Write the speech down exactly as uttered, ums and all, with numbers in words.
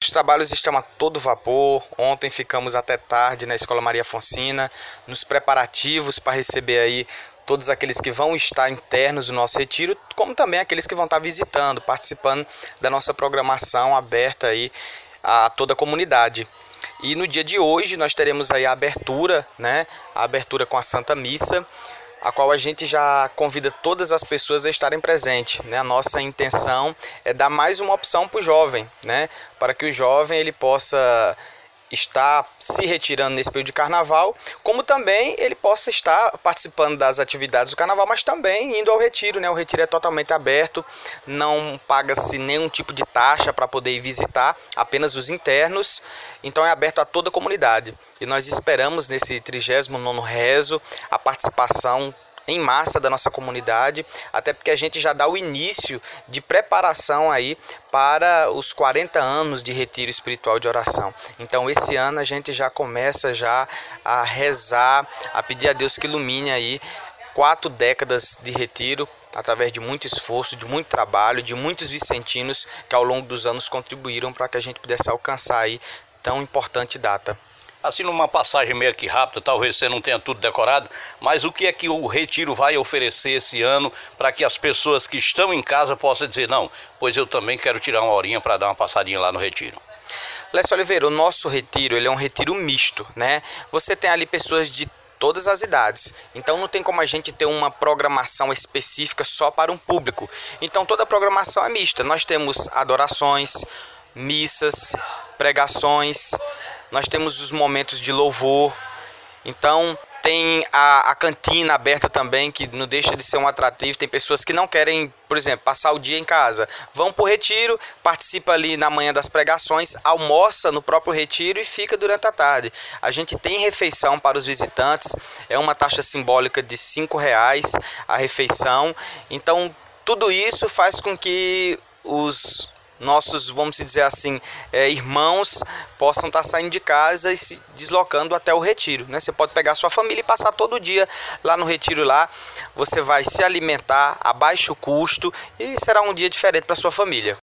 Os trabalhos estão a todo vapor. Ontem ficamos até tarde na Escola Maria Afonsina, nos preparativos para receber aí todos aqueles que vão estar internos do nosso retiro, como também aqueles que vão estar visitando, participando da nossa programação aberta aí a toda a comunidade. E no dia de hoje nós teremos aí a abertura, né? A abertura com a Santa Missa, a qual a gente já convida todas as pessoas a estarem presentes, né? A nossa intenção é dar mais uma opção para o jovem, né? Para que o jovem ele possa estar se retirando nesse período de carnaval, como também ele possa estar participando das atividades do carnaval, mas também indo ao retiro, né? O retiro é totalmente aberto, não paga-se nenhum tipo de taxa para poder ir visitar, apenas os internos, então é aberto a toda a comunidade. E nós esperamos nesse trigésimo nono rezo a participação em massa da nossa comunidade, até porque a gente já dá o início de preparação aí para os quarenta anos de retiro espiritual de oração. Então esse ano a gente já começa já a rezar, a pedir a Deus que ilumine aí quatro décadas de retiro, através de muito esforço, de muito trabalho, de muitos vicentinos que ao longo dos anos contribuíram para que a gente pudesse alcançar aí tão importante data. Assim, numa passagem meio que rápida, talvez você não tenha tudo decorado, mas o que é que o retiro vai oferecer esse ano para que as pessoas que estão em casa possam dizer, não, pois eu também quero tirar uma horinha para dar uma passadinha lá no retiro? Lécio Oliveira, o nosso retiro ele é um retiro misto, né? Você tem ali pessoas de todas as idades, então não tem como a gente ter uma programação específica só para um público. Então toda a programação é mista, nós temos adorações, missas, pregações, nós temos os momentos de louvor, então tem a, a cantina aberta também, que não deixa de ser um atrativo. Tem pessoas que não querem, por exemplo, passar o dia em casa, vão para o retiro, participa ali na manhã das pregações, almoça no próprio retiro e fica durante a tarde. A gente tem refeição para os visitantes, é uma taxa simbólica de cinco reais a refeição, então tudo isso faz com que os nossos, vamos dizer assim, é, irmãos possam estar saindo de casa e se deslocando até o retiro, né? Você pode pegar sua família e passar todo dia lá no retiro lá, você vai se alimentar a baixo custo e será um dia diferente para sua família.